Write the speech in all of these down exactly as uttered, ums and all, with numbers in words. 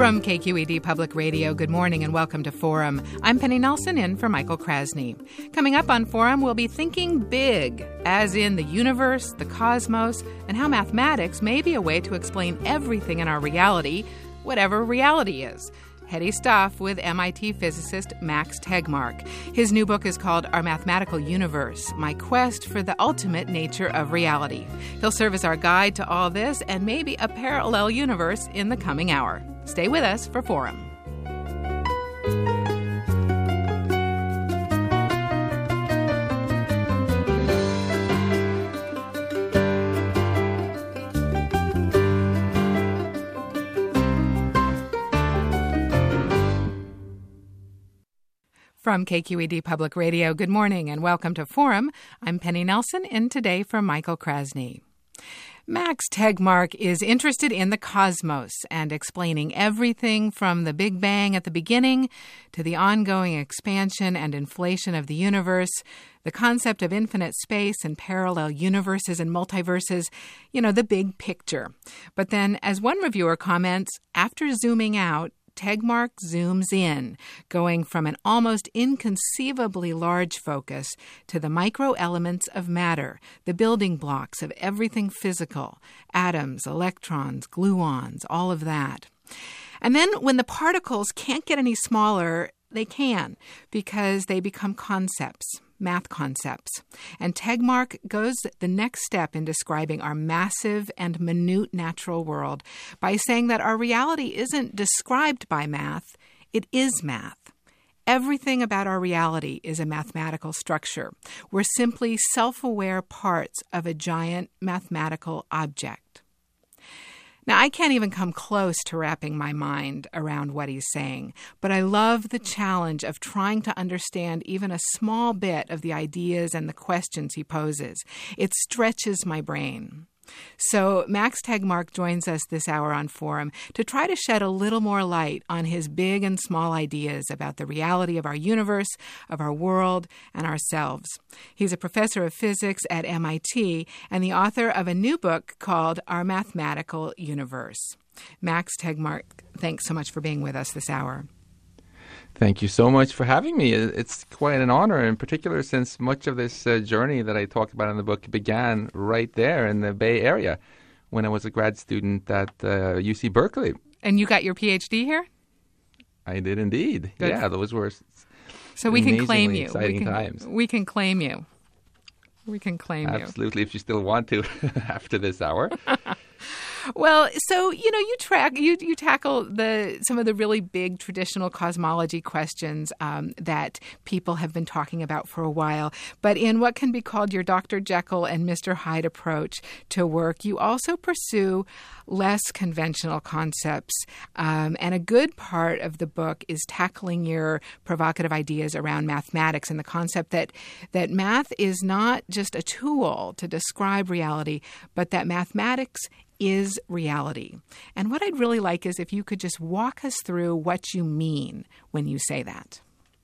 From K Q E D Public Radio, good morning and welcome to Forum. I'm Penny Nelson in for Michael Krasny. Coming up on Forum, we'll be thinking big, as in the universe, the cosmos, and how mathematics may be a way to explain everything in our reality, whatever reality is. Heady stuff with M I T physicist Max Tegmark. His new book is called Our Mathematical Universe, My Quest for the Ultimate Nature of Reality. He'll serve as our guide to all this and maybe a parallel universe in the coming hour. Stay with us for Forum. From K Q E D Public Radio, good morning and welcome to Forum. I'm Penny Nelson, in today for Michael Krasny. Max Tegmark is interested in the cosmos and explaining everything from the Big Bang at the beginning to the ongoing expansion and inflation of the universe, the concept of infinite space and parallel universes and multiverses, you know, the big picture. But then, as one reviewer comments, after zooming out, Tegmark zooms in, going from an almost inconceivably large focus to the micro elements of matter, the building blocks of everything physical, atoms, electrons, gluons, all of that. And then when the particles can't get any smaller, they can, because they become concepts. Math concepts. And Tegmark goes the next step in describing our massive and minute natural world by saying that our reality isn't described by math, it is math. Everything about our reality is a mathematical structure. We're simply self-aware parts of a giant mathematical object. Now, I can't even come close to wrapping my mind around what he's saying, but I love the challenge of trying to understand even a small bit of the ideas and the questions he poses. It stretches my brain. So Max Tegmark joins us this hour on Forum to try to shed a little more light on his big and small ideas about the reality of our universe, of our world, and ourselves. He's a professor of physics at M I T and the author of a new book called Our Mathematical Universe. Max Tegmark, thanks so much for being with us this hour. Thank you so much for having me. It's quite an honor, in particular since much of this uh, journey that I talk about in the book began right there in the Bay Area when I was a grad student at uh, U C Berkeley. And you got your P H D here? I did indeed. Good. Yeah, those were So we can claim you. Exciting we can, times. We can claim you. We can claim Absolutely, you. Absolutely, if you still want to after this hour. Well, so, you know, you track, you you tackle the some of the really big traditional cosmology questions um, that people have been talking about for a while. But in what can be called your Doctor Jekyll and Mister Hyde approach to work, you also pursue less conventional concepts. Um, and a good part of the book is tackling your provocative ideas around mathematics and the concept that that math is not just a tool to describe reality, but that mathematics is reality. And what I'd really like is if you could just walk us through what you mean when you say that.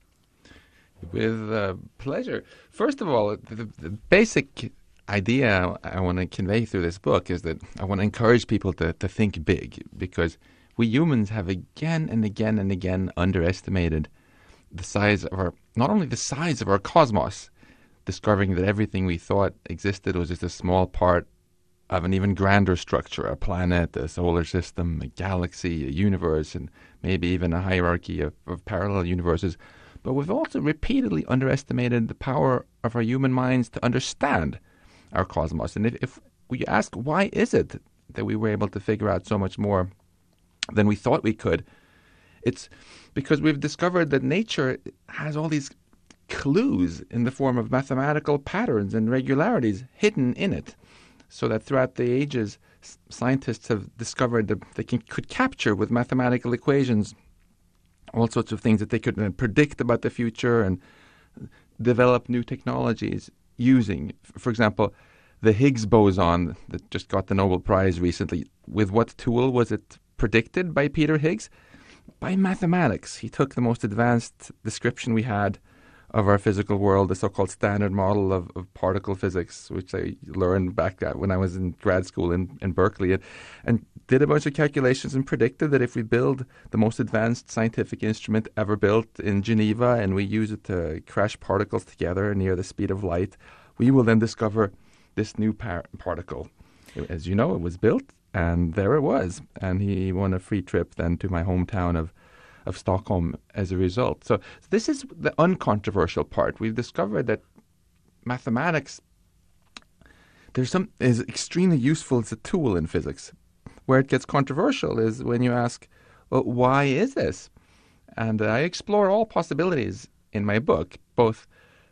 With uh, pleasure. First of all, the, the basic idea I want to convey through this book is that I want to encourage people to, to think big, because we humans have again and again and again underestimated the size of our, not only the size of our cosmos, discovering that everything we thought existed was just a small part of an even grander structure, a planet, a solar system, a galaxy, a universe, and maybe even a hierarchy of, of parallel universes. But we've also repeatedly underestimated the power of our human minds to understand our cosmos. And if, if we ask, why is it that we were able to figure out so much more than we thought we could, it's because we've discovered that nature has all these clues in the form of mathematical patterns and regularities hidden in it. So that throughout the ages, scientists have discovered that they can, could capture with mathematical equations all sorts of things that they could uh, predict about the future and develop new technologies using. For example, the Higgs boson that just got the Nobel Prize recently, with what tool was it predicted by Peter Higgs? By mathematics. He took the most advanced description we had of our physical world, the so-called standard model of, of particle physics, which I learned back at when I was in grad school in, in Berkeley, and, and did a bunch of calculations and predicted that if we build the most advanced scientific instrument ever built in Geneva and we use it to crash particles together near the speed of light, we will then discover this new par- particle. As you know, it was built, and there it was. And he won a free trip then to my hometown of of Stockholm as a result. So this is the uncontroversial part. We've discovered that mathematics there's some is extremely useful as a tool in physics. Where it gets controversial is when you ask, well, why is this? And I explore all possibilities in my book, both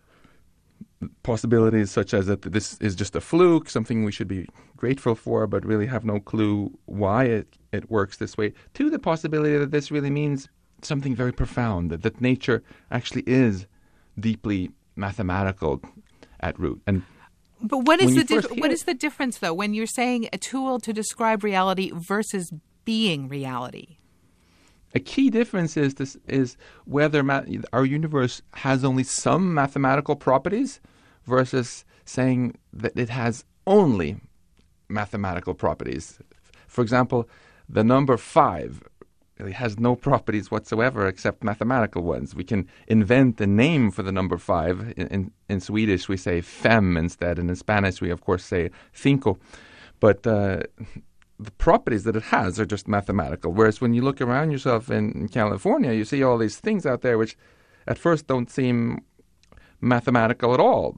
possibilities such as that this is just a fluke, something we should be grateful for, but really have no clue why it, it works this way, to the possibility that this really means something very profound, that, that nature actually is deeply mathematical at root. And but what is the dif- hear, what is the difference, though, when you're saying a tool to describe reality versus being reality? A key difference is this is whether ma- our universe has only some mathematical properties versus saying that it has only mathematical properties. For example, the number five really has no properties whatsoever except mathematical ones. We can invent a name for the number five. In, in, in Swedish, we say fem instead, and in Spanish, we of course say cinco. But uh, the properties that it has are just mathematical. Whereas when you look around yourself in California, you see all these things out there which at first don't seem mathematical at all.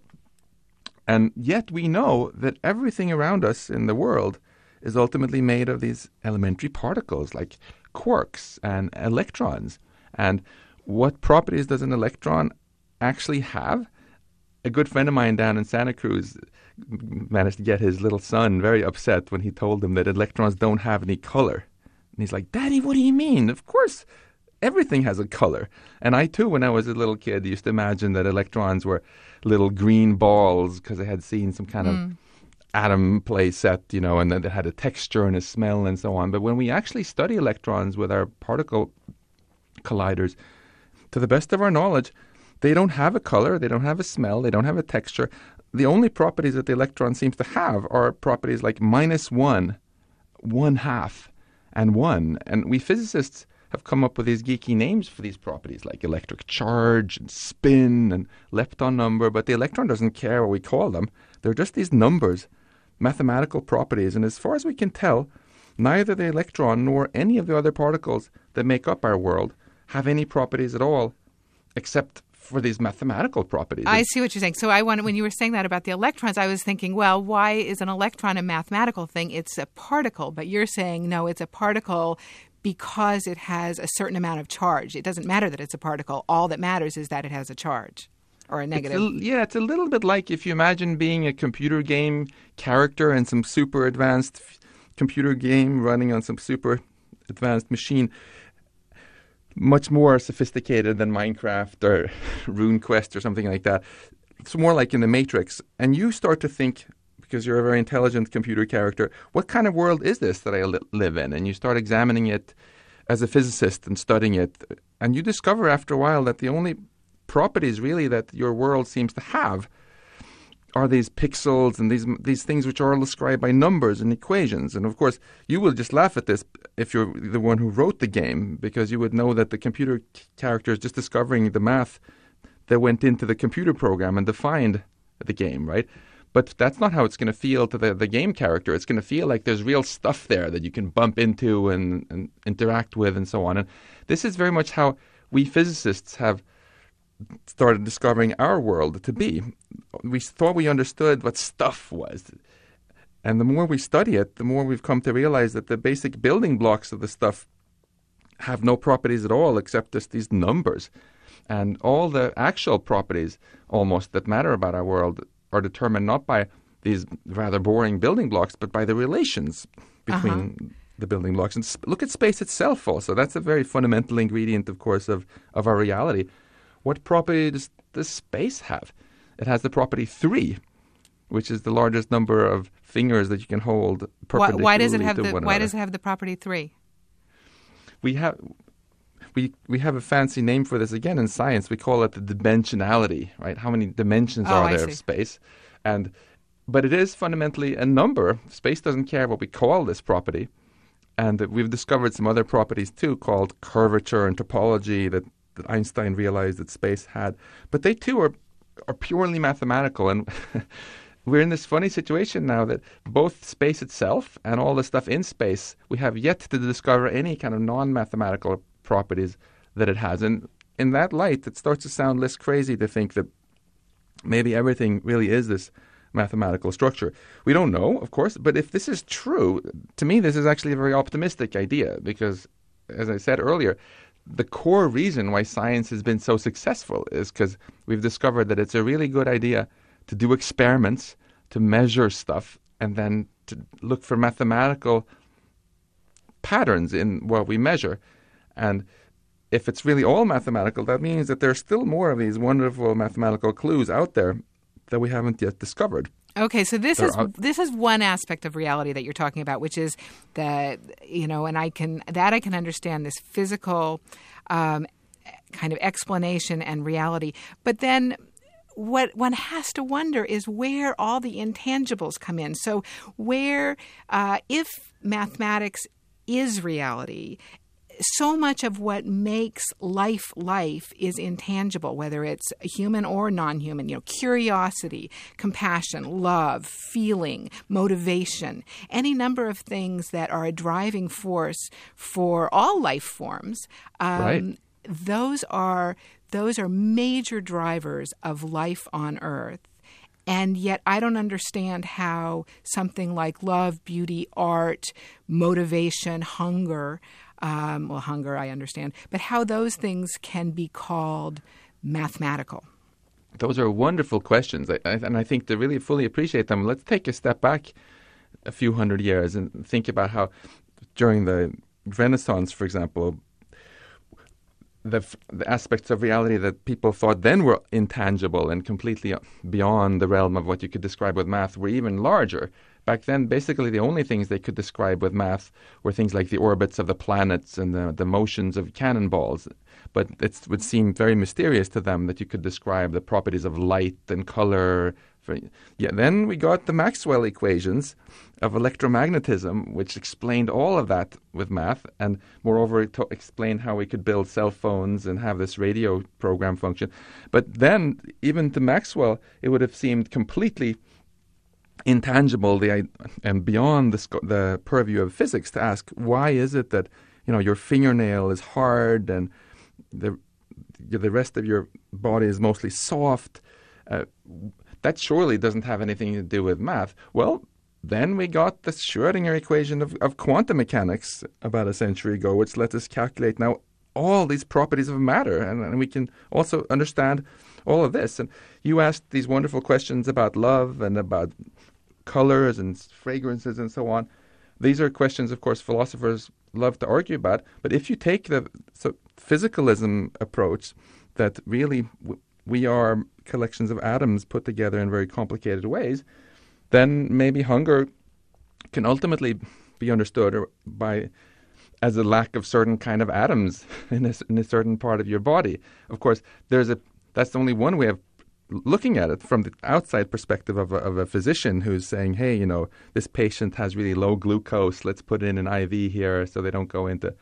And yet we know that everything around us in the world is ultimately made of these elementary particles like quarks and electrons. And what properties does an electron actually have? A good friend of mine down in Santa Cruz managed to get his little son very upset when he told him that electrons don't have any color. And he's like, Daddy, what do you mean? Of course, everything has a color. And I, too, when I was a little kid, used to imagine that electrons were little green balls because I had seen some kind mm. of atom play set, you know, and then it had a texture and a smell and so on. But when we actually study electrons with our particle colliders, to the best of our knowledge, they don't have a color, they don't have a smell, they don't have a texture. The only properties that the electron seems to have are properties like minus one, one half, and one. And we physicists have come up with these geeky names for these properties like electric charge and spin and lepton number, but the electron doesn't care what we call them. They're just these numbers, mathematical properties. And as far as we can tell, neither the electron nor any of the other particles that make up our world have any properties at all except for these mathematical properties. I see what you're saying. So I wanted, when you were saying that about the electrons, I was thinking, well, why is an electron a mathematical thing? It's a particle. But you're saying, no, it's a particle because it has a certain amount of charge. It doesn't matter that it's a particle. All that matters is that it has a charge or a negative. It's a, yeah, it's a little bit like if you imagine being a computer game character in some super advanced f- computer game running on some super advanced machine. Much more sophisticated than Minecraft or RuneQuest or something like that. It's more like in the Matrix. And you start to think, because you're a very intelligent computer character, what kind of world is this that I li- live in? And you start examining it as a physicist and studying it. And you discover after a while that the only properties really that your world seems to have are these pixels and these these things which are all described by numbers and equations. And of course, you will just laugh at this if you're the one who wrote the game, because you would know that the computer character is just discovering the math that went into the computer program and defined the game, right? But that's not how it's going to feel to the, the game character. It's going to feel like there's real stuff there that you can bump into and, and interact with and so on. And this is very much how we physicists have started discovering our world to be. We thought we understood what stuff was. And the more we study it, the more we've come to realize that the basic building blocks of the stuff have no properties at all except just these numbers. And all the actual properties almost that matter about our world are determined not by these rather boring building blocks, but by the relations between uh-huh. the building blocks. And sp- look at space itself also. That's a very fundamental ingredient, of course, of, of our reality. What property does, does space have? It has the property three, which is the largest number of fingers that you can hold perpendicularly why, why does it have to the one Why another. does it have the property three? We have we, we have a fancy name for this again in science. We call it the dimensionality, right? How many dimensions Oh, are I there see. of space? And but it is fundamentally a number. Space doesn't care what we call this property. And uh, we've discovered some other properties too called curvature and topology that, that Einstein realized that space had. But they too are, are purely mathematical. And we're in this funny situation now that both space itself and all the stuff in space, we have yet to discover any kind of non-mathematical properties that it has. And in that light, it starts to sound less crazy to think that maybe everything really is this mathematical structure. We don't know, of course, but if this is true, to me this is actually a very optimistic idea because, as I said earlier, the core reason why science has been so successful is because we've discovered that it's a really good idea to do experiments, to measure stuff, and then to look for mathematical patterns in what we measure. And if it's really all mathematical, that means that there's still more of these wonderful mathematical clues out there that we haven't yet discovered. Okay, so this They're is out- this is one aspect of reality that you're talking about, which is that, you know, and I can that I can understand this physical um, kind of explanation and reality. But then what one has to wonder is where all the intangibles come in. So where, uh, if mathematics is reality, so much of what makes life life is intangible, whether it's human or non-human. You know, curiosity, compassion, love, feeling, motivation, any number of things that are a driving force for all life forms. Um, Right. Those are those are major drivers of life on Earth. And yet I don't understand how something like love, beauty, art, motivation, hunger, um, well, hunger I understand, but how those things can be called mathematical. Those are wonderful questions, I, I, and I think to really fully appreciate them, let's take a step back a few hundred years and think about how during the Renaissance, for example, the, the aspects of reality that people thought then were intangible and completely beyond the realm of what you could describe with math were even larger. Back then, basically the only things they could describe with math were things like the orbits of the planets and the, the motions of cannonballs. But it would seem very mysterious to them that you could describe the properties of light and color. For, yeah, then we got the Maxwell equations of electromagnetism, which explained all of that with math, and moreover it to- explained how we could build cell phones and have this radio program function. But then, even to Maxwell, it would have seemed completely intangible the, and beyond the, sco- the purview of physics to ask, why is it that, you know, your fingernail is hard and the the rest of your body is mostly soft? Uh, that surely doesn't have anything to do with math. Well, then we got the Schrödinger equation of, of quantum mechanics about a century ago, which let us calculate now all these properties of matter, and, and we can also understand all of this. And you asked these wonderful questions about love and about colors and fragrances and so on. These are questions, of course, philosophers love to argue about. But if you take the so physicalism approach, that really w- we are collections of atoms put together in very complicated ways, then maybe hunger can ultimately be understood or by as a lack of certain kind of atoms in a, in a certain part of your body. Of course, there's a that's only one way of looking at it from the outside perspective of a, of a physician who's saying, hey, you know, this patient has really low glucose. Let's put in an I V here so they don't go into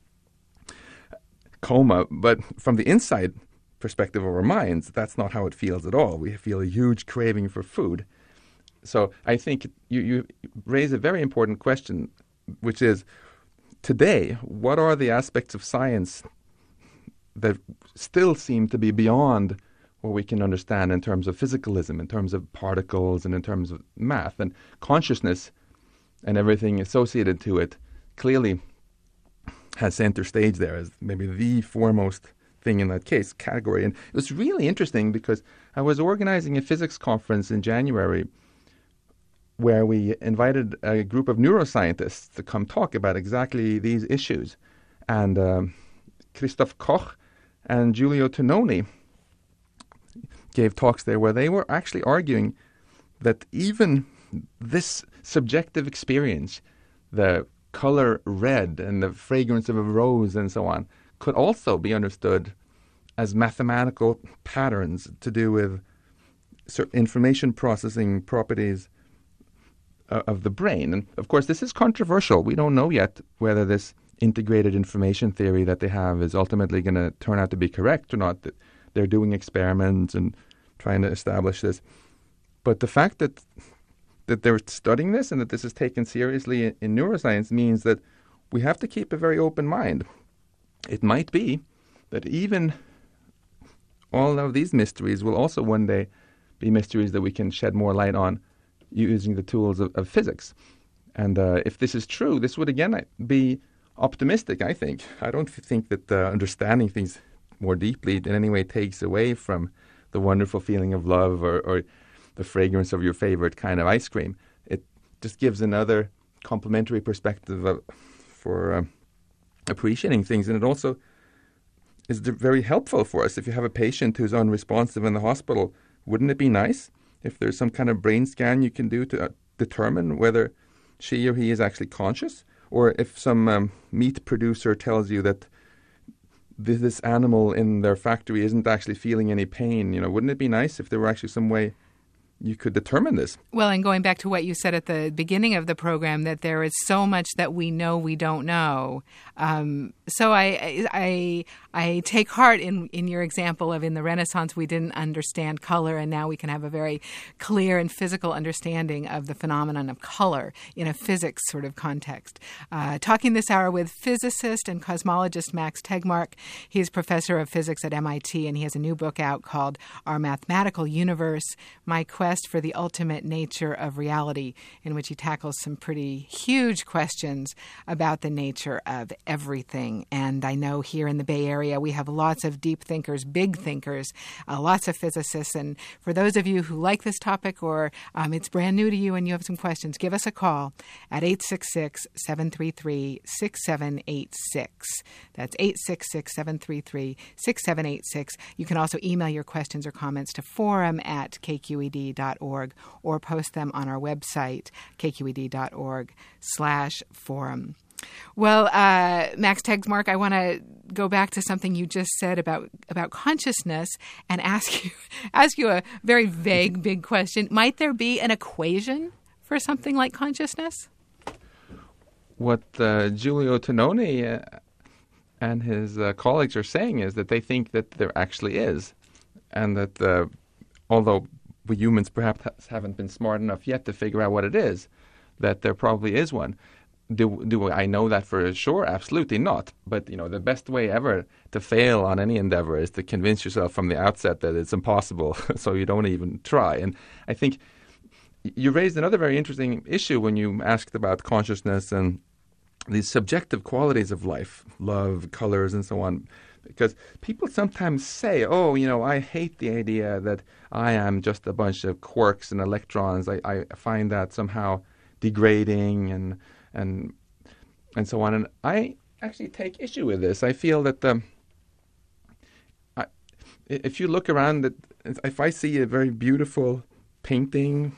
coma. But from the inside perspective of our minds, that's not how it feels at all. We feel a huge craving for food. So I think you, you raise a very important question, which is, today, what are the aspects of science that still seem to be beyond what we can understand in terms of physicalism, in terms of particles, and in terms of math? And consciousness and everything associated to it clearly has center stage there as maybe the foremost thing in that case category. And it was really interesting because I was organizing a physics conference in January where we invited a group of neuroscientists to come talk about exactly these issues. And um, Christoph Koch and Giulio Tononi gave talks there where they were actually arguing that even this subjective experience, the color red and the fragrance of a rose and so on, could also be understood as mathematical patterns to do with certain information processing properties uh, of the brain. And of course, this is controversial. We don't know yet whether this integrated information theory that they have is ultimately going to turn out to be correct or not. That they're doing experiments and trying to establish this. But the fact that that they're studying this and that this is taken seriously in, in neuroscience means that we have to keep a very open mind. It might be that even all of these mysteries will also one day be mysteries that we can shed more light on using the tools of, of physics. And uh, if this is true, this would again be optimistic, I think. I don't think that uh, understanding things more deeply in any way takes away from the wonderful feeling of love or, or the fragrance of your favorite kind of ice cream. It just gives another complementary perspective of, for um, appreciating things. And it also is very helpful for us. If you have a patient who's unresponsive in the hospital, wouldn't it be nice if there's some kind of brain scan you can do to uh, determine whether she or he is actually conscious? Or if some um, meat producer tells you that th- this animal in their factory isn't actually feeling any pain, you know, wouldn't it be nice if there were actually some way you could determine this? Well, and going back to what you said at the beginning of the program, that there is so much that we know we don't know. Um, so I, I, I take heart in, in your example of in the Renaissance we didn't understand color, and now we can have a very clear and physical understanding of the phenomenon of color in a physics sort of context. Uh, talking this hour with physicist and cosmologist Max Tegmark. He's professor of physics at M I T, and he has a new book out called Our Mathematical Universe, My Quest for the Ultimate Nature of Reality, in which he tackles some pretty huge questions about the nature of everything. And I know here in the Bay Area we have lots of deep thinkers, big thinkers, uh, lots of physicists. And for those of you who like this topic or um, it's brand new to you and you have some questions, give us a call at eight six six, seven three three, six seven eight six. That's eight six six, seven three three, six seven eight six. You can also email your questions or comments to forum at k q e d dot org or post them on our website, k q e d dot org slash forum. Well, uh, Max Tegmark, I want to go back to something you just said about about consciousness and ask you ask you a very vague, big question. Might there be an equation for something like consciousness? What uh, Giulio Tononi uh, and his uh, colleagues are saying is that they think that there actually is, and that uh, although we humans perhaps haven't been smart enough yet to figure out what it is, that there probably is one. Do do I know that for sure? Absolutely not. But, you know, the best way ever to fail on any endeavor is to convince yourself from the outset that it's impossible, so you don't even try. And I think you raised another very interesting issue when you asked about consciousness and these subjective qualities of life, love, colors, and so on. Because people sometimes say, oh, you know, I hate the idea that I am just a bunch of quarks and electrons. I, I find that somehow degrading and and and so on. And I actually take issue with this. I feel that the, I, if you look around, that if I see a very beautiful painting,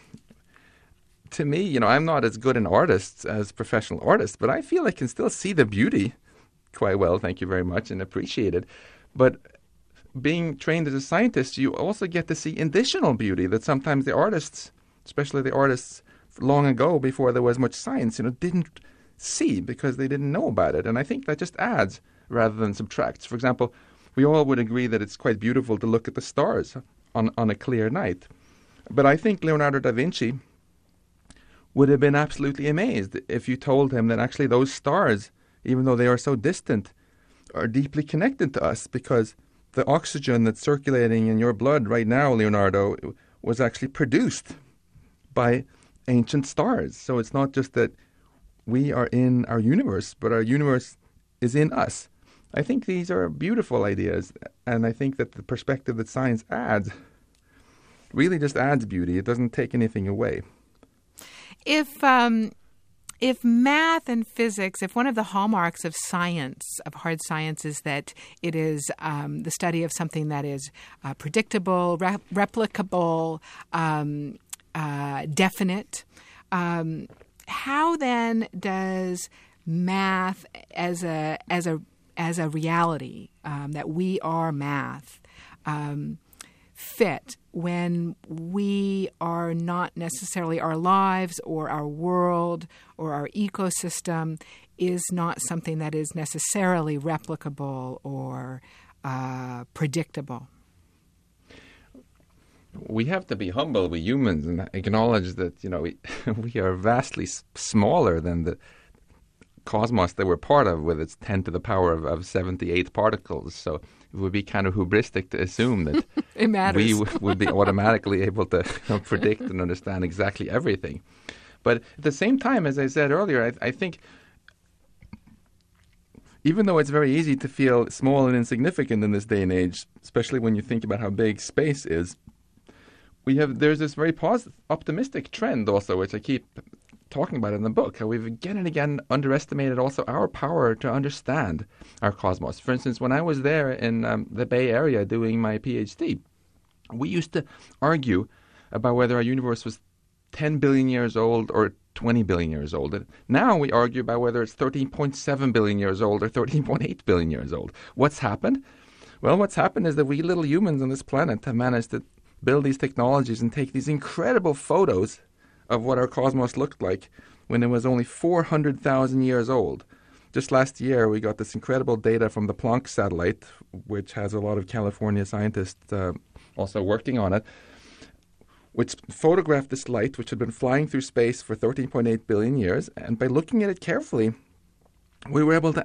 to me, you know, I'm not as good an artist as professional artists, but I feel I can still see the beauty quite well, thank you very much, and appreciate it. But being trained as a scientist, you also get to see additional beauty that sometimes the artists, especially the artists long ago before there was much science, you know, didn't see because they didn't know about it. And I think that just adds rather than subtracts. For example, we all would agree that it's quite beautiful to look at the stars on, on a clear night. But I think Leonardo da Vinci would have been absolutely amazed if you told him that actually those stars, even though they are so distant, are deeply connected to us, because the oxygen that's circulating in your blood right now, Leonardo, was actually produced by ancient stars. So it's not just that we are in our universe, but our universe is in us. I think these are beautiful ideas, and I think that the perspective that science adds really just adds beauty. It doesn't take anything away. If um If math and physics, if one of the hallmarks of science, of hard science, is that it is um, the study of something that is uh, predictable, rep- replicable, um, uh, definite, um, how then does math as a as a as a reality, um, that we are math, um, fit when we are not necessarily our lives or our world or our ecosystem is not something that is necessarily replicable or uh, predictable? We have to be humble, we humans, and acknowledge that, you know, we, we are vastly s- smaller than the cosmos that we're part of, with its ten to the power of, of seventy-eight particles. So it would be kind of hubristic to assume that it matters. we w- would be automatically able to, you know, predict and understand exactly everything. But at the same time, as I said earlier, I, I think even though it's very easy to feel small and insignificant in this day and age, especially when you think about how big space is, we have there's this very positive, optimistic trend also, which I keep talking about in the book, how we've again and again underestimated also our power to understand our cosmos. For instance, when I was there in um, the Bay Area doing my PhD, we used to argue about whether our universe was ten billion years old or twenty billion years old. And now we argue about whether it's thirteen point seven billion years old or thirteen point eight billion years old. What's happened? Well, what's happened is that we little humans on this planet have managed to build these technologies and take these incredible photos of what our cosmos looked like when it was only four hundred thousand years old. Just last year, we got this incredible data from the Planck satellite, which has a lot of California scientists uh, also working on it, which photographed this light, which had been flying through space for thirteen point eight billion years. And by looking at it carefully, we were able to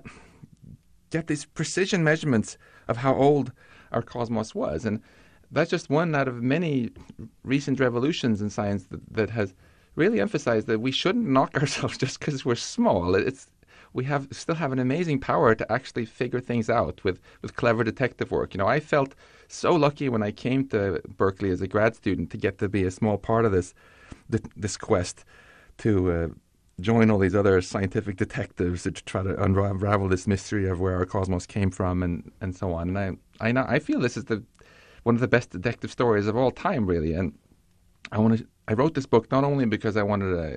get these precision measurements of how old our cosmos was. And that's just one out of many recent revolutions in science that, that has really emphasized that we shouldn't knock ourselves just because we're small. It's we have still have an amazing power to actually figure things out with, with clever detective work. You know, I felt so lucky when I came to Berkeley as a grad student to get to be a small part of this this quest to uh, join all these other scientific detectives to try to unravel this mystery of where our cosmos came from and, and so on. And I I, know, I feel this is the one of the best detective stories of all time, really. And I want to. I wrote this book not only because I wanted to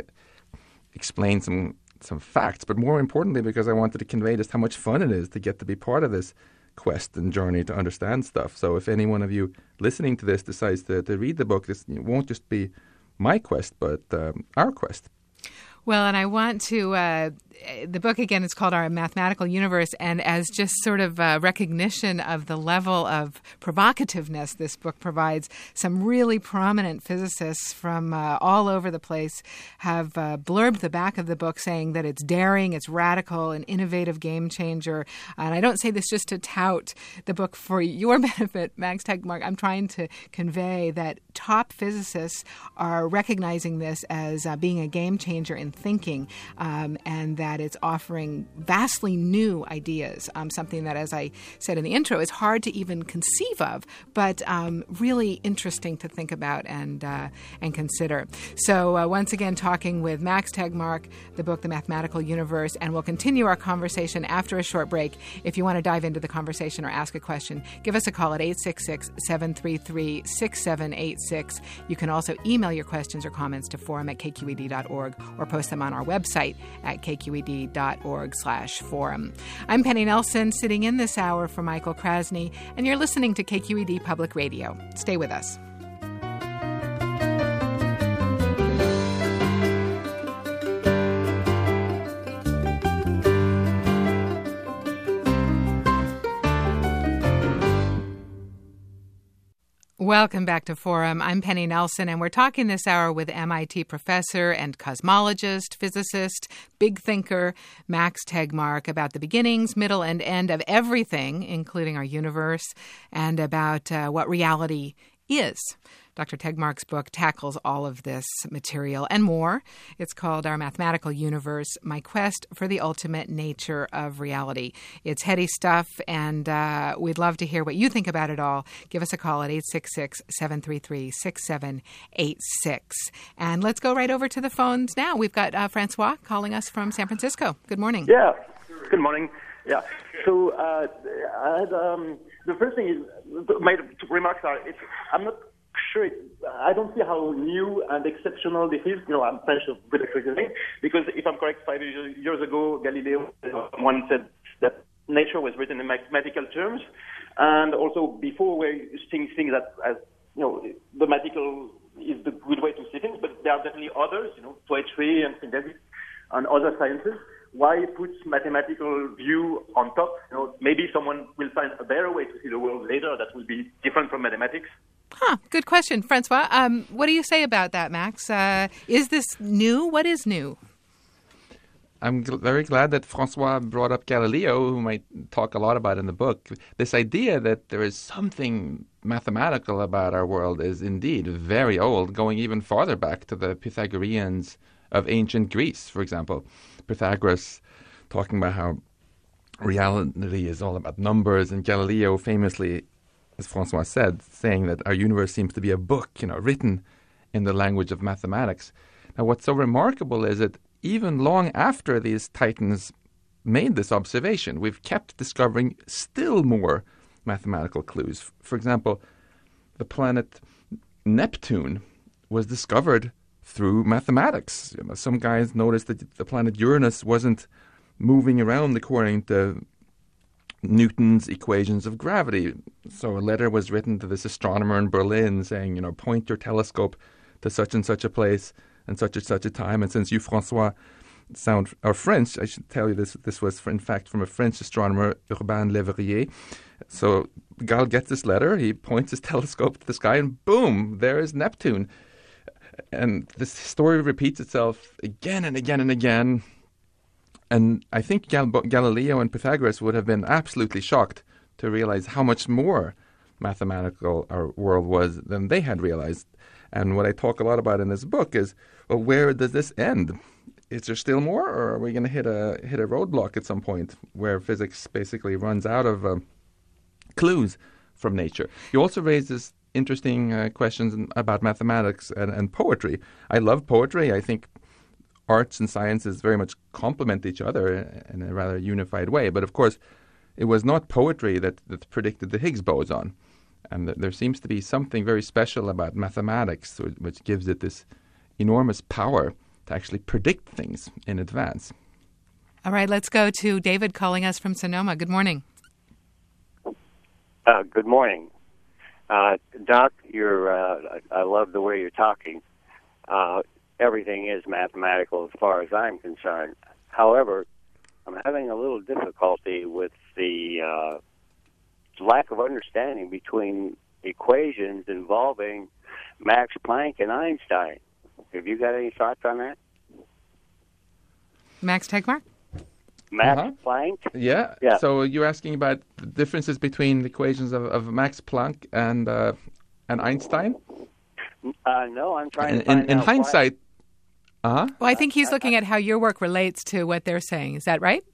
explain some some facts, but more importantly because I wanted to convey just how much fun it is to get to be part of this quest and journey to understand stuff. So if any one of you listening to this decides to, to read the book, this won't just be my quest, but um, our quest. Well, and I want to, uh, the book again is called Our Mathematical Universe, and as just sort of a recognition of the level of provocativeness this book provides, some really prominent physicists from uh, all over the place have uh, blurbed the back of the book saying that it's daring, it's radical, an innovative game changer. And I don't say this just to tout the book for your benefit, Max Tegmark. I'm trying to convey that top physicists are recognizing this as uh, being a game changer in thinking, um, and that it's offering vastly new ideas, um, something that, as I said in the intro, is hard to even conceive of, but um, really interesting to think about and uh, and consider. So uh, once again, talking with Max Tegmark, the book, The Mathematical Universe, and we'll continue our conversation after a short break. If you want to dive into the conversation or ask a question, give us a call at eight six six, seven three three, six seven eight six. You can also email your questions or comments to forum at k q e d dot org or post them on our website at k q e d dot org slash forum. I'm Penny Nelson, sitting in this hour for Michael Krasny, and you're listening to K Q E D Public Radio. Stay with us. Welcome back to Forum. I'm Penny Nelson, and we're talking this hour with M I T professor and cosmologist, physicist, big thinker, Max Tegmark, about the beginnings, middle, and end of everything, including our universe, and about uh, what reality is. Doctor Tegmark's book tackles all of this material and more. It's called Our Mathematical Universe, My Quest for the Ultimate Nature of Reality. It's heady stuff, and uh, we'd love to hear what you think about it all. Give us a call at eight six six, seven three three, six seven eight six. And let's go right over to the phones now. We've got uh, Francois calling us from San Francisco. Good morning. Yeah, good morning. Yeah, so uh, I had, um, the first thing is, my remarks are, it's, I'm not sure, it, I don't see how new and exceptional this is. You know, I'm French with a criticism, because if I'm correct, five years ago, Galileo, one said that nature was written in mathematical terms, and also before we're seeing things that as, you know, the mathematical is the good way to see things, but there are definitely others, you know, poetry and synthesis and other sciences. Why put mathematical view on top? You know, maybe someone will find a better way to see the world later that will be different from mathematics. Huh, good question. Francois, um, what do you say about that, Max? Uh, is this new? What is new? I'm gl- very glad that Francois brought up Galileo, whom I talk a lot about in the book. This idea that there is something mathematical about our world is indeed very old, going even farther back to the Pythagoreans of ancient Greece, for example. Pythagoras talking about how reality is all about numbers, and Galileo famously, as Francois said, saying that our universe seems to be a book, you know, written in the language of mathematics. Now, what's so remarkable is that even long after these titans made this observation, we've kept discovering still more mathematical clues. For example, the planet Neptune was discovered through mathematics. You know, some guys noticed that the planet Uranus wasn't moving around according to Newton's equations of gravity. So a letter was written to this astronomer in Berlin saying, you know, point your telescope to such and such a place and such and such a time. And since you, Francois, sound are French, I should tell you this. This was, in fact, from a French astronomer, Urbain Le Verrier. So Gal gets this letter, he points his telescope to the sky, and boom, there is Neptune. And this story repeats itself again and again and again. And I think Gal- Galileo and Pythagoras would have been absolutely shocked to realize how much more mathematical our world was than they had realized. And what I talk a lot about in this book is, well, where does this end? Is there still more, or are we going to hit a hit a roadblock at some point where physics basically runs out of um, clues from nature? You also raise this interesting uh, questions about mathematics and, and poetry. I love poetry. I think arts and sciences very much complement each other in a rather unified way. But of course, it was not poetry that, that predicted the Higgs boson. And th- there seems to be something very special about mathematics, which, which gives it this enormous power to actually predict things in advance. All right, let's go to David calling us from Sonoma. Good morning. Uh, good morning. Uh, Doc, you're, uh, I love the way you're talking. Uh, everything is mathematical as far as I'm concerned. However, I'm having a little difficulty with the uh, lack of understanding between equations involving Max Planck and Einstein. Have you got any thoughts on that? Max Tegmark? Max uh-huh. Planck? Yeah. yeah. So you're asking about the differences between the equations of, of Max Planck and uh, and Einstein? Uh, no, I'm trying in, to find in, in out hindsight, why. uh-huh. Well, I think he's looking at how your work relates to what they're saying. Is that right?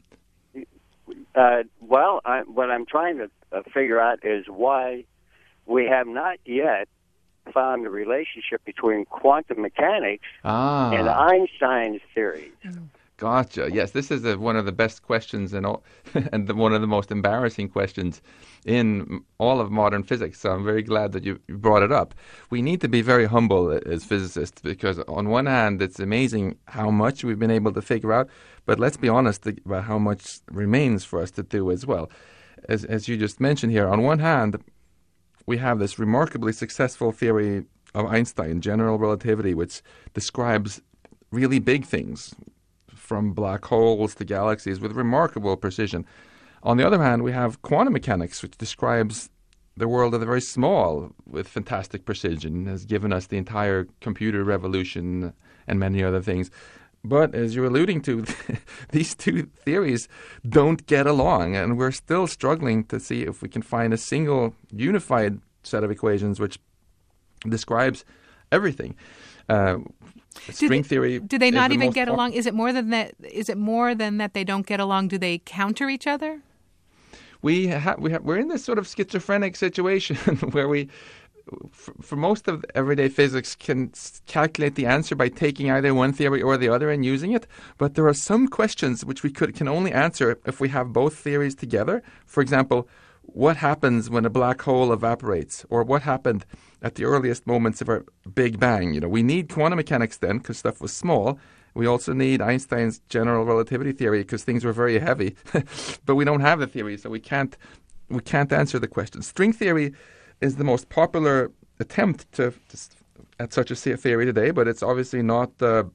Uh, well, I, what I'm trying to uh, figure out is why we have not yet found the relationship between quantum mechanics ah. and Einstein's theories. Gotcha. Yes, this is a, one of the best questions and all, and the, one of the most embarrassing questions in all of modern physics. So I'm very glad that you brought it up. We need to be very humble as physicists because on one hand, it's amazing how much we've been able to figure out, but let's be honest about how much remains for us to do as well. As, as you just mentioned here, on one hand, we have this remarkably successful theory of Einstein, general relativity, which describes really big things, from black holes to galaxies with remarkable precision. On the other hand, we have quantum mechanics, which describes the world of the very small with fantastic precision, has given us the entire computer revolution and many other things. But as you're alluding to, these two theories don't get along, and we're still struggling to see if we can find a single unified set of equations which describes everything. Uh, String do, theory. Do they not the even most get po- along? Is it more than that? Is it more than that they don't get along? Do they counter each other? We ha- we ha- we're in this sort of schizophrenic situation where we, for, for most of everyday physics, can s- calculate the answer by taking either one theory or the other and using it. But there are some questions which we could can only answer if we have both theories together. For example, what happens when a black hole evaporates, or what happened at the earliest moments of our Big Bang? You know, we need quantum mechanics then because stuff was small, We also need Einstein's general relativity theory because things were very heavy, but we don't have the theory, so we can't we can't answer the question. String theory is the most popular attempt to, to at such a theory today, but it's obviously not uh,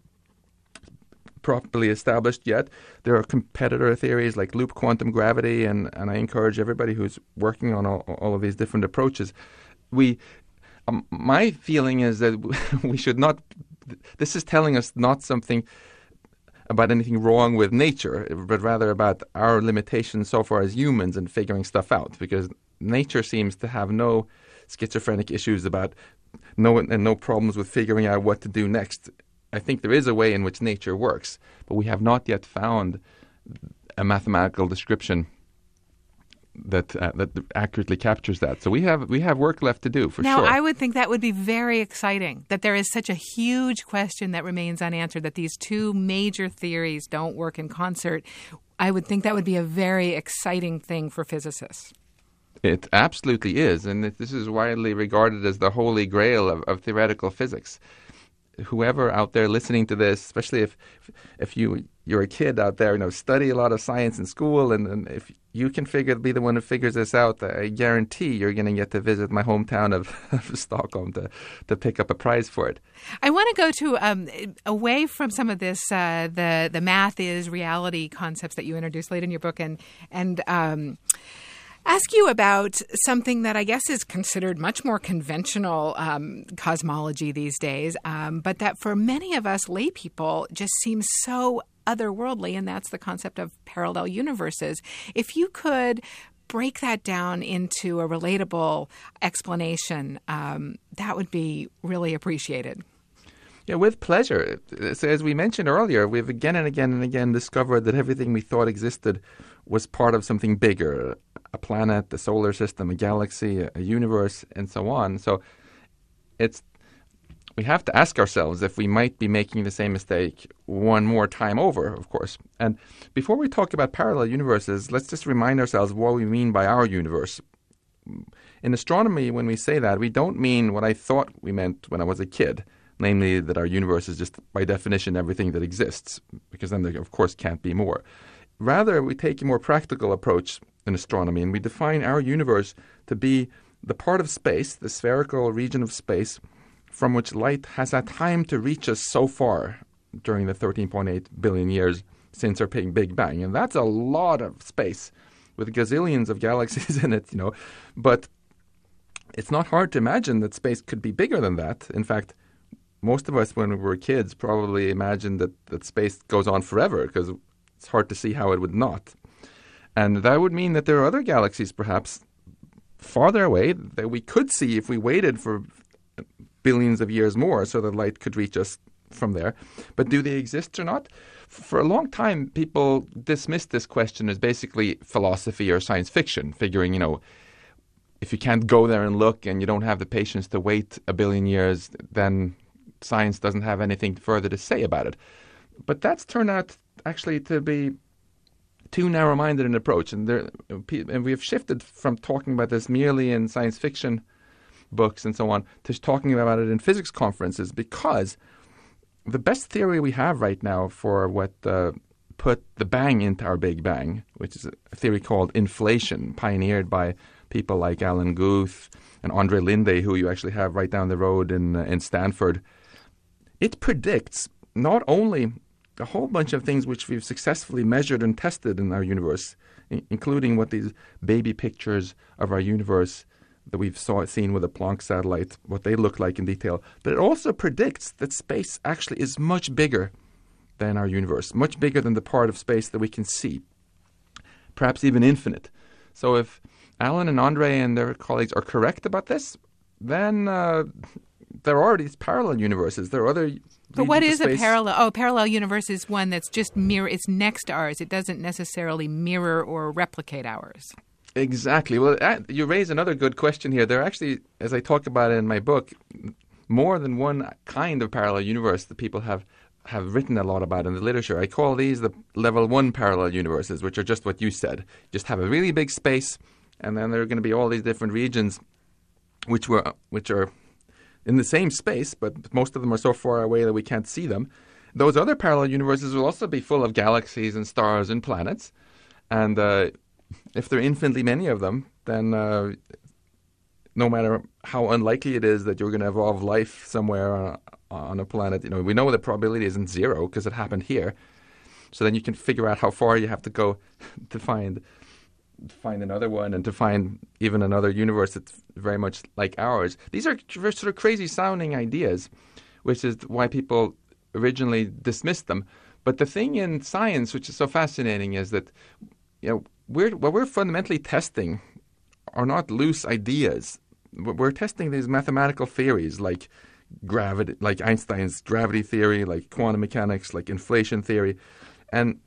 properly established yet. There are competitor theories like loop quantum gravity, and, and I encourage everybody who's working on all, all of these different approaches. We, um, my feeling is that we should not. This is telling us not something about anything wrong with nature, but rather about our limitations so far as humans in figuring stuff out. Because nature seems to have no schizophrenic issues about no and no problems with figuring out what to do next. I think there is a way in which nature works, but we have not yet found a mathematical description that uh, that accurately captures that. So we have we have work left to do for now, sure. Now, I would think that would be very exciting, that there is such a huge question that remains unanswered, that these two major theories don't work in concert. I would think that would be a very exciting thing for physicists. It absolutely is, and this is widely regarded as the holy grail of, of theoretical physics. Whoever out there listening to this, especially if if you you're a kid out there, you know, study a lot of science in school, and, and if you can figure be the one who figures this out, I guarantee you're going to get to visit my hometown of, of Stockholm to to pick up a prize for it. I want to go to um, away from some of this uh, the the math is reality concepts that you introduced late in your book, and and. Um, ask you about something that I guess is considered much more conventional um, cosmology these days, um, but that for many of us lay people just seems so otherworldly, and that's the concept of parallel universes. If you could break that down into a relatable explanation, um, that would be really appreciated. Yeah, with pleasure. So as we mentioned earlier, we've again and again and again discovered that everything we thought existed was part of something bigger, a planet, a solar system, a galaxy, a, a universe, and so on. So it's we have to ask ourselves if we might be making the same mistake one more time over, of course. And before we talk about parallel universes, let's just remind ourselves what we mean by our universe. In astronomy, when we say that, we don't mean what I thought we meant when I was a kid, namely that our universe is just, by definition, everything that exists, because then there, of course, can't be more. Rather, we take a more practical approach in astronomy, and we define our universe to be the part of space, the spherical region of space, from which light has had time to reach us so far during the thirteen point eight billion years since our Big Bang. And that's a lot of space with gazillions of galaxies in it, you know. But it's not hard to imagine that space could be bigger than that. In fact, most of us, when we were kids, probably imagined that, that space goes on forever because it's hard to see how it would not. And that would mean that there are other galaxies, perhaps farther away, that we could see if we waited for billions of years more so that light could reach us from there. But do they exist or not? For a long time, people dismissed this question as basically philosophy or science fiction, figuring, you know, if you can't go there and look and you don't have the patience to wait a billion years, then science doesn't have anything further to say about it. But that's turned out actually to be too narrow-minded an approach. And, there, and we've shifted from talking about this merely in science fiction books and so on to talking about it in physics conferences, because the best theory we have right now for what uh, put the bang into our Big Bang, which is a theory called inflation, pioneered by people like Alan Guth and Andre Linde, who you actually have right down the road in uh, in Stanford. It predicts not only a whole bunch of things which we've successfully measured and tested in our universe, I- including what these baby pictures of our universe that we've saw seen with the Planck satellite, what they look like in detail, but it also predicts that space actually is much bigger than our universe, much bigger than the part of space that we can see, perhaps even infinite. So if Alan and Andre and their colleagues are correct about this, then uh, there are these parallel universes. There are other. But what is a parallel? Oh, parallel universe is one that's just mirror. It's next to ours. It doesn't necessarily mirror or replicate ours. Exactly. Well, uh, you raise another good question here. There are actually, as I talk about it in my book, more than one kind of parallel universe that people have, have written a lot about in the literature. I call these the level one parallel universes, which are just what you said. Just have a really big space, and then there are going to be all these different regions which were which are in the same space, but most of them are so far away that we can't see them. those other parallel universes will also be full of galaxies and stars and planets. And uh, if there are infinitely many of them, then uh, no matter how unlikely it is that you're going to evolve life somewhere on a, on a planet, you know, we know the probability isn't zero because it happened here. So then you can figure out how far you have to go to find find another one and to find even another universe that's very much like ours. These are sort of crazy sounding ideas, which is why people originally dismissed them. But the thing in science, which is so fascinating, is that you know we're what we're fundamentally testing are not loose ideas. We're testing these mathematical theories like gravity, like Einstein's gravity theory, like quantum mechanics, like inflation theory. And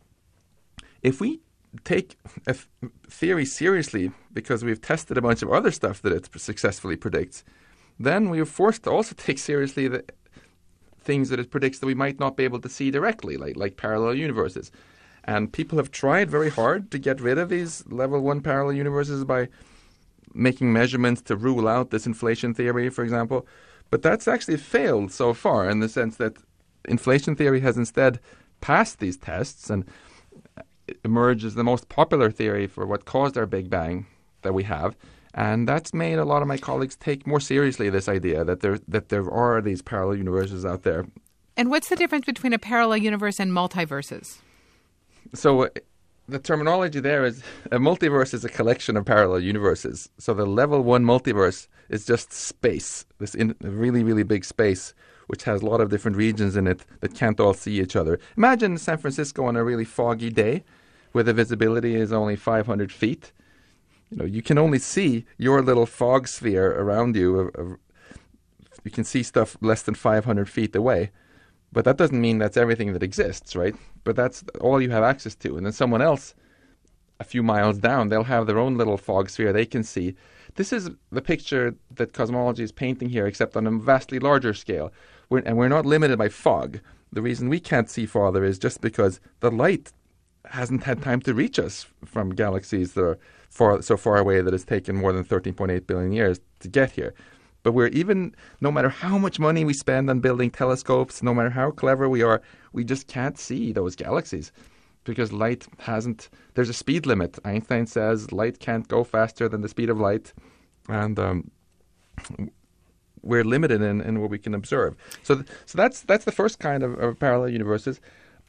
if we take a th- theory seriously because we've tested a bunch of other stuff that it successfully predicts, then we are forced to also take seriously the things that it predicts that we might not be able to see directly, like like parallel universes. And people have tried very hard to get rid of these level one parallel universes by making measurements to rule out this inflation theory, for example. But that's actually failed so far in the sense that inflation theory has instead passed these tests and emerged as the most popular theory for what caused our Big Bang that we have. And that's made a lot of my colleagues take more seriously this idea that there that there are these parallel universes out there. And what's the difference between a parallel universe and multiverses? So uh, the terminology there is a multiverse is a collection of parallel universes. So the level one multiverse is just space, this in, really, really big space, which has a lot of different regions in it that can't all see each other. Imagine San Francisco on a really foggy day where the visibility is only five hundred feet. You know, you can only see your little fog sphere around you. Of, of, you can see stuff less than five hundred feet away. But that doesn't mean that's everything that exists, right? But that's all you have access to. And then someone else a few miles down, they'll have their own little fog sphere they can see. This is the picture that cosmology is painting here, except on a vastly larger scale. We're, and we're not limited by fog. The reason we can't see farther is just because the light hasn't had time to reach us from galaxies that are far, so far away that it's taken more than thirteen point eight billion years to get here. But we're even, no matter how much money we spend on building telescopes, no matter how clever we are, we just can't see those galaxies because light hasn't, there's a speed limit. Einstein says light can't go faster than the speed of light. And um, we're limited in, in what we can observe. So th- so that's that's the first kind of, of parallel universes.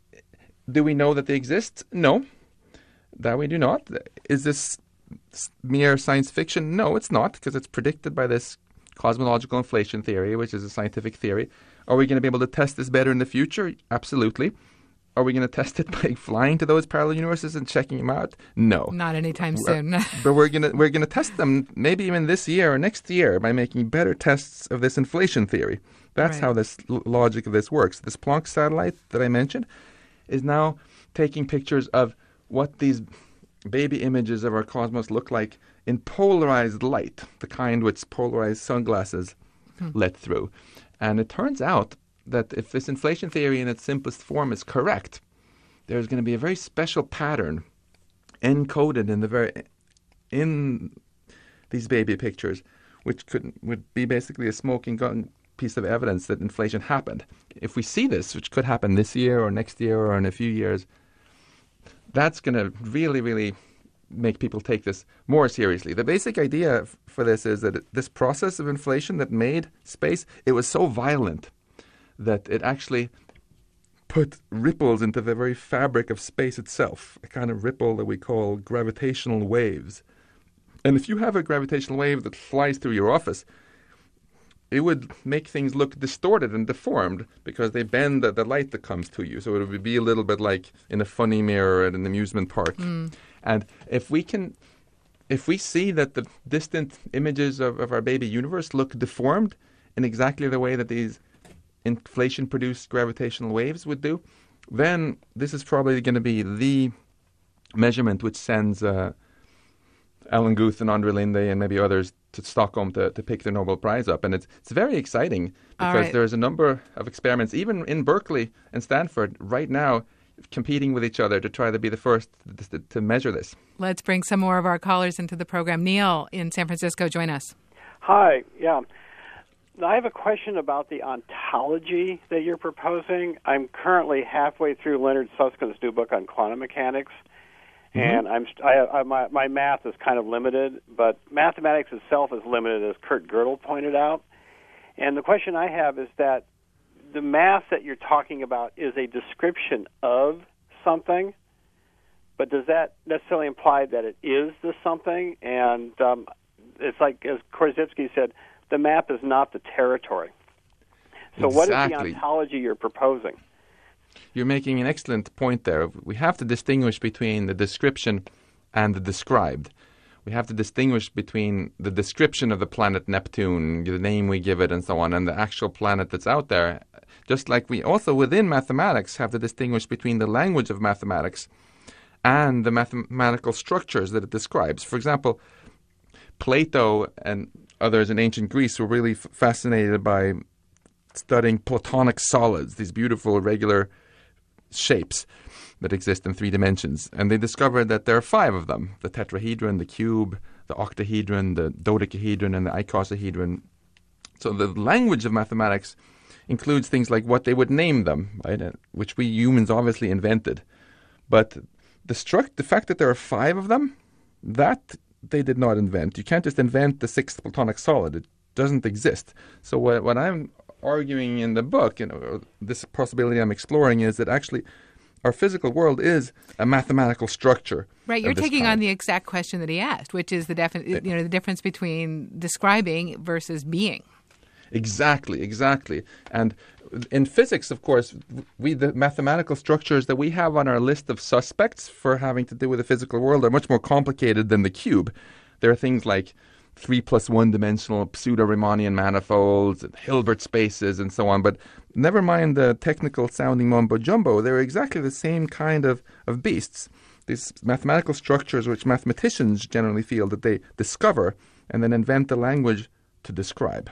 Do we know that they exist? No, that we do not. Is this mere science fiction? No, it's not, because it's predicted by this cosmological inflation theory, which is a scientific theory. Are we going to be able to test this better in the future? Absolutely. Are we going to test it by flying to those parallel universes and checking them out? No. Not anytime soon. But we're going to we're going to test them maybe even this year or next year by making better tests of this inflation theory. That's right. How this l- logic of this works. This Planck satellite that I mentioned is now taking pictures of what these baby images of our cosmos look like in polarized light, the kind which polarized sunglasses hmm. let through. And it turns out that if this inflation theory in its simplest form is correct, there's going to be a very special pattern encoded in the very in these baby pictures, which could would be basically a smoking gun piece of evidence that inflation happened. If we see this, which could happen this year or next year or in a few years, that's going to really, really make people take this more seriously. The basic idea f- for this is that it, this process of inflation that made space, it was so violent that it actually put ripples into the very fabric of space itself, a kind of ripple that we call gravitational waves. And if you have a gravitational wave that flies through your office, it would make things look distorted and deformed because they bend the, the light that comes to you. So it would be a little bit like in a funny mirror at an amusement park. Mm. And if we can, if we see that the distant images of, of our baby universe look deformed in exactly the way that these inflation-produced gravitational waves would do, then this is probably going to be the measurement which sends uh, Alan Guth and Andre Linde and maybe others to Stockholm to, to pick the Nobel Prize up. And it's it's very exciting because right. there's a number of experiments, even in Berkeley and Stanford right now, competing with each other to try to be the first to, to measure this. Let's bring some more of our callers into the program. Neil in San Francisco, join us. Hi, yeah. I have a question about the ontology that you're proposing. I'm currently halfway through Leonard Susskind's new book on quantum mechanics, mm-hmm. and I'm I, I, my, my math is kind of limited, but mathematics itself is limited, as Kurt Gödel pointed out. And the question I have is that the math that you're talking about is a description of something, but does that necessarily imply that it is the something? And um, it's like, as Korzybski said, the map is not the territory. So exactly. What is the ontology you're proposing? You're making an excellent point there. We have to distinguish between the description and the described. We have to distinguish between the description of the planet Neptune, the name we give it and so on, and the actual planet that's out there. Just like we also within mathematics have to distinguish between the language of mathematics and the mathematical structures that it describes. For example, Plato and others in ancient Greece were really f- fascinated by studying Platonic solids, these beautiful irregular shapes that exist in three dimensions. And they discovered that there are five of them: the tetrahedron, the cube, the octahedron, the dodecahedron, and the icosahedron. So the language of mathematics includes things like what they would name them, right? Which we humans obviously invented. But the struct, the fact that there are five of them, that they did not invent. You can't just invent the sixth Platonic solid. It doesn't exist. So what, what I'm arguing in the book, you know, this possibility I'm exploring, is that actually our physical world is a mathematical structure. Right, you're taking kind. on the exact question that he asked, which is the defi- you know the difference between describing versus being. Exactly, exactly. And in physics, of course, we the mathematical structures that we have on our list of suspects for having to do with the physical world are much more complicated than the cube. There are things like three plus one dimensional pseudo-Riemannian manifolds, and Hilbert spaces, and so on. But never mind the technical sounding mumbo jumbo. They're exactly the same kind of, of beasts. These mathematical structures which mathematicians generally feel that they discover and then invent the language to describe.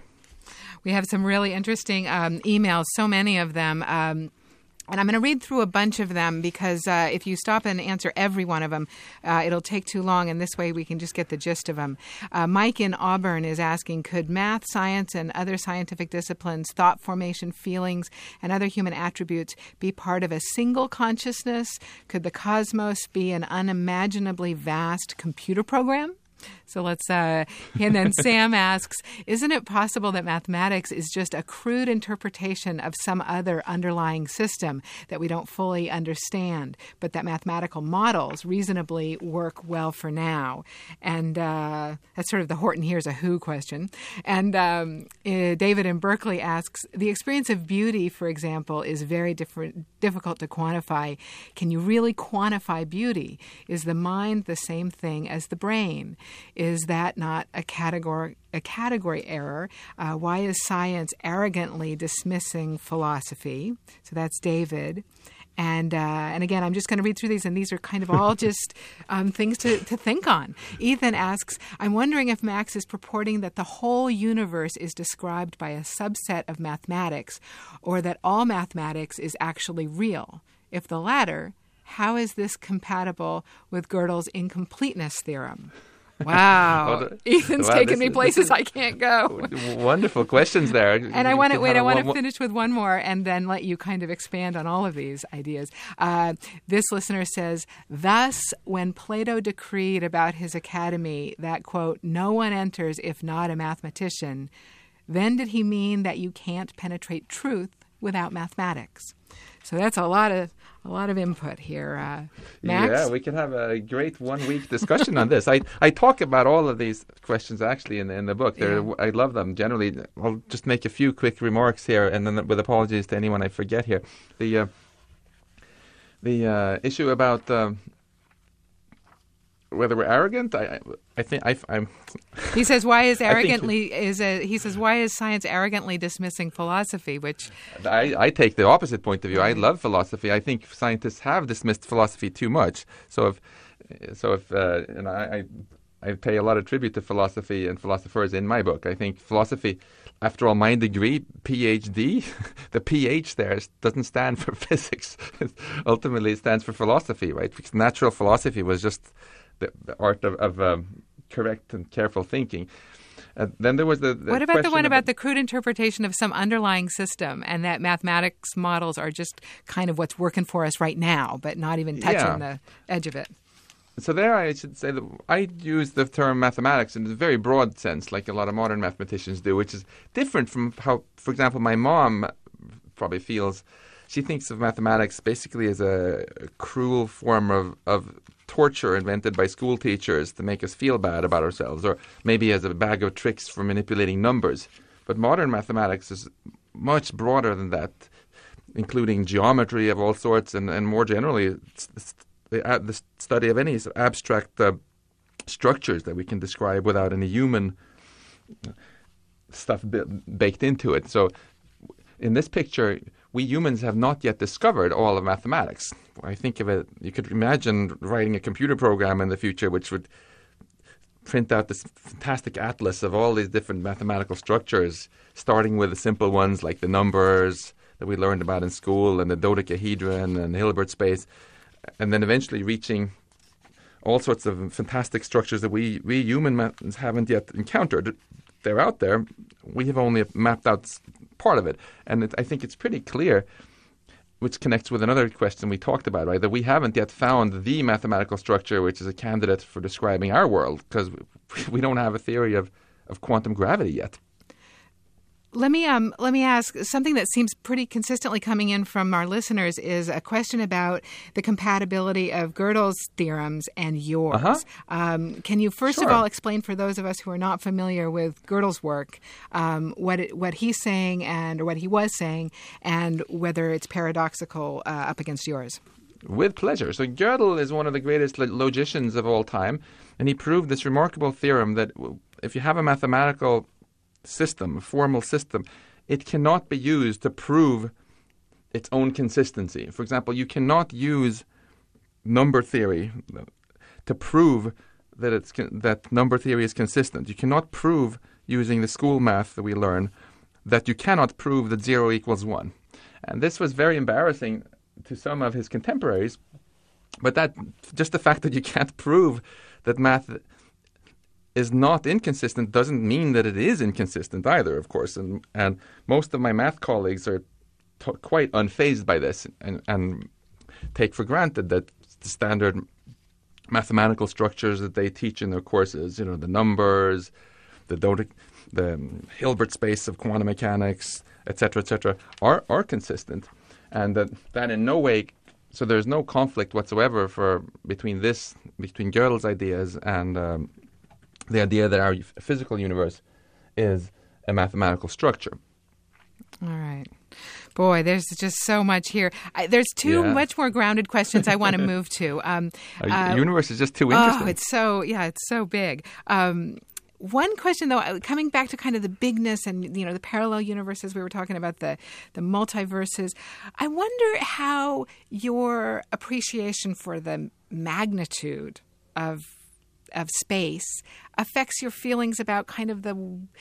We have some really interesting um, emails, so many of them. Um, and I'm going to read through a bunch of them because uh, if you stop and answer every one of them, uh, it'll take too long. And this way we can just get the gist of them. Uh, Mike in Auburn is asking, could math, science, and other scientific disciplines, thought formation, feelings, and other human attributes be part of a single consciousness? Could the cosmos be an unimaginably vast computer program? So let's, uh, and then Sam asks, isn't it possible that mathematics is just a crude interpretation of some other underlying system that we don't fully understand, but that mathematical models reasonably work well for now? And uh, that's sort of the Horton Hears a Who question. And um, uh, David in Berkeley asks, the experience of beauty, for example, is very different, difficult to quantify. Can you really quantify beauty? Is the mind the same thing as the brain? Is that not a category a category error? Uh, why is science arrogantly dismissing philosophy? So that's David. And uh, and again, I'm just going to read through these, and these are kind of all just um, things to, to think on. Ethan asks, I'm wondering if Max is purporting that the whole universe is described by a subset of mathematics, or that all mathematics is actually real. If the latter, how is this compatible with Gödel's incompleteness theorem? Wow. Well, Ethan's well, taking me is, places is, I can't go. Wonderful questions there. And I want to wait, I want to finish with one more and then let you kind of expand on all of these ideas. Uh, this listener says, thus, when Plato decreed about his academy that, quote, no one enters if not a mathematician, then did he mean that you can't penetrate truth without mathematics? So that's a lot of a lot of input here, uh, Max. Yeah, we can have a great one-week discussion on this. I, I talk about all of these questions actually in the, in the book. They're, yeah. I love them generally. I'll just make a few quick remarks here, and then with apologies to anyone I forget here. The uh, the uh, issue about uh, whether we're arrogant, I I think I, I'm. He says, "Why is arrogantly is a?" He says, "Why is science arrogantly dismissing philosophy?" Which I, I take the opposite point of view. I love philosophy. I think scientists have dismissed philosophy too much. So if so if uh, and I, I I pay a lot of tribute to philosophy and philosophers in my book. I think philosophy, after all, my degree, P H D, the P H there doesn't stand for physics. Ultimately, it stands for philosophy, right? Because natural philosophy was just the, the art of, of um, correct and careful thinking. Uh, then there was the, the what about the one about, about the crude interpretation of some underlying system, and that mathematics models are just kind of what's working for us right now, but not even touching Yeah. the edge of it? So there I should say that I use the term mathematics in a very broad sense, like a lot of modern mathematicians do, which is different from how, for example, my mom probably feels. She thinks of mathematics basically as a, a cruel form of, of torture invented by school teachers to make us feel bad about ourselves, or maybe as a bag of tricks for manipulating numbers. But modern mathematics is much broader than that, including geometry of all sorts, and, and more generally, it's, it's the, uh, the study of any sort of abstract uh, structures that we can describe without any human stuff b- baked into it. So in this picture, we humans have not yet discovered all of mathematics. I think of it, you could imagine writing a computer program in the future which would print out this fantastic atlas of all these different mathematical structures, starting with the simple ones like the numbers that we learned about in school and the dodecahedron and Hilbert space, and then eventually reaching all sorts of fantastic structures that we, we humans haven't yet encountered. They're out there. We have only mapped out part of it. And it, I think it's pretty clear, which connects with another question we talked about, right, that we haven't yet found the mathematical structure which is a candidate for describing our world, because we don't have a theory of, of quantum gravity yet. Let me um let me ask something that seems pretty consistently coming in from our listeners is a question about the compatibility of Gödel's theorems and yours. Uh-huh. Um, can you first Sure. of all explain for those of us who are not familiar with Gödel's work um, what it, what he's saying and or what he was saying, and whether it's paradoxical uh, up against yours? With pleasure. So Gödel is one of the greatest lo- logicians of all time, and he proved this remarkable theorem that w- if you have a mathematical system, a formal system, it cannot be used to prove its own consistency. For example, you cannot use number theory to prove that it's con- that number theory is consistent. You cannot prove using the school math that we learn that you cannot prove that zero equals one. And this was very embarrassing to some of his contemporaries, but that just the fact that you can't prove that math is not inconsistent doesn't mean that it is inconsistent either, of course. And and most of my math colleagues are t- quite unfazed by this and, and take for granted that the standard mathematical structures that they teach in their courses, you know, the numbers, the dode- the Hilbert space of quantum mechanics, et cetera, et cetera, are, are consistent. And that, that in no way, so there's no conflict whatsoever for between this, between Gödel's ideas and um, the idea that our physical universe is a mathematical structure. All right. Boy, there's just so much here. I, there's two Yeah. much more grounded questions I want to move to. Um, Our uh, universe is just too interesting. Oh, it's so, yeah, it's so big. Um, one question, though, coming back to kind of the bigness and, you know, the parallel universes, we were talking about the, the multiverses. I wonder how your appreciation for the magnitude of of space affects your feelings about kind of the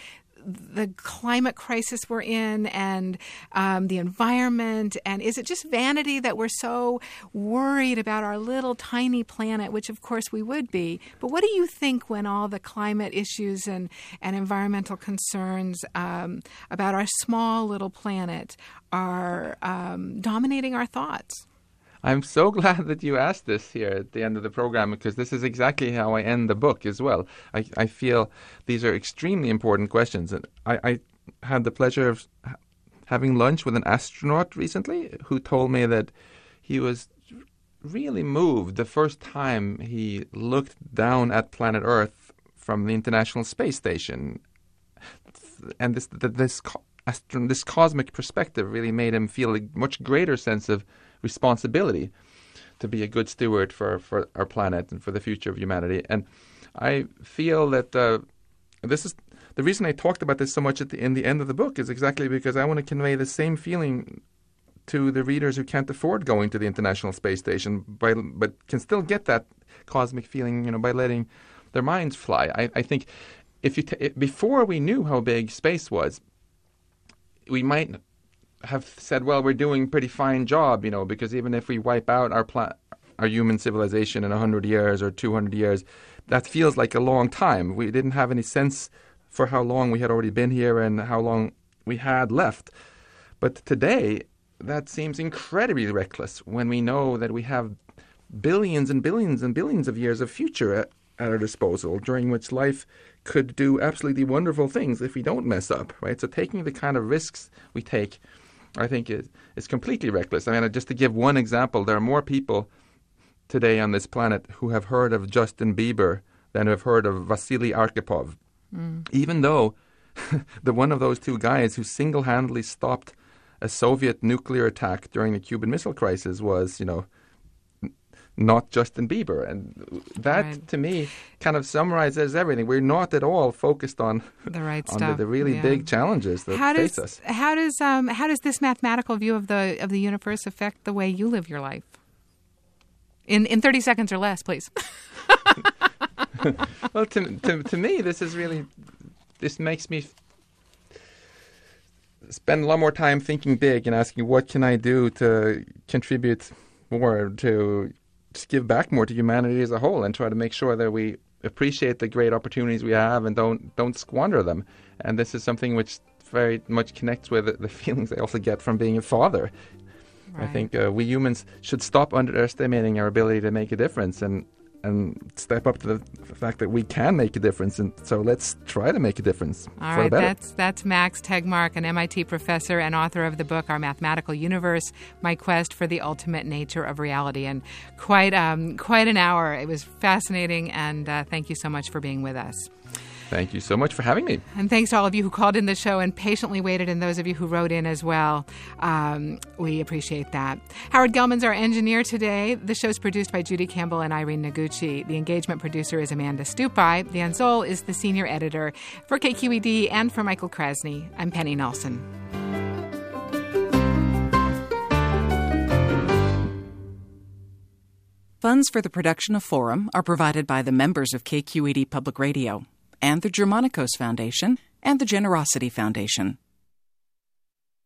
the climate crisis we're in and um, the environment. And is it just vanity that we're so worried about our little tiny planet, which of course we would be? But what do you think when all the climate issues and, and environmental concerns um, about our small little planet are um, dominating our thoughts? I'm so glad that you asked this here at the end of the program, because this is exactly how I end the book as well. I, I feel these are extremely important questions. And I, I had the pleasure of having lunch with an astronaut recently who told me that he was really moved the first time he looked down at planet Earth from the International Space Station. And this, this, this cosmic perspective really made him feel a much greater sense of responsibility to be a good steward for, for our planet and for the future of humanity. And I feel that uh, this is the reason I talked about this so much at the, in the end of the book is exactly because I want to convey the same feeling to the readers who can't afford going to the International Space Station, by, but can still get that cosmic feeling, you know, by letting their minds fly. I, I think if you t- it, before we knew how big space was, we might have said, well, we're doing a pretty fine job, you know, because even if we wipe out our pla- our human civilization in one hundred years or two hundred years, that feels like a long time. We didn't have any sense for how long we had already been here and how long we had left. But today, that seems incredibly reckless when we know that we have billions and billions and billions of years of future at, at our disposal, during which life could do absolutely wonderful things if we don't mess up, right? So taking the kind of risks we take, I think, is, is completely reckless. I mean, just to give one example, there are more people today on this planet who have heard of Justin Bieber than who have heard of Vasily Arkhipov. Mm. Even though the one of those two guys who single-handedly stopped a Soviet nuclear attack during the Cuban Missile Crisis was, you know, n- not Justin Bieber. And that, right. to me, kind of summarizes everything. We're not at all focused on the right on stuff. The, the really yeah. big challenges that how face does, us. How does um, how does this mathematical view of the of the universe affect the way you live your life? In in thirty seconds or less, please. Well, to, to to me, this is really this makes me spend a lot more time thinking big and asking what can I do to contribute more, to just give back more to humanity as a whole, and try to make sure that we appreciate the great opportunities we have and don't don't squander them. And this is something which very much connects with the feelings I also get from being a father. Right. I think uh, we humans should stop underestimating our ability to make a difference and and step up to the fact that we can make a difference. And so let's try to make a difference. All for right, the better. that's that's Max Tegmark, an M I T professor and author of the book Our Mathematical Universe: My Quest for the Ultimate Nature of Reality. And quite um, quite an hour. It was fascinating, and uh, thank you so much for being with us. Thank you so much for having me. And thanks to all of you who called in the show and patiently waited, and those of you who wrote in as well. Um, we appreciate that. Howard Gelman's our engineer today. The show's produced by Judy Campbell and Irene Noguchi. The engagement producer is Amanda Stupai. Dan Zoll is the senior editor. For K Q E D and for Michael Krasny, I'm Penny Nelson. Funds for the production of Forum are provided by the members of K Q E D Public Radio and the Germanicos Foundation and the Generosity Foundation.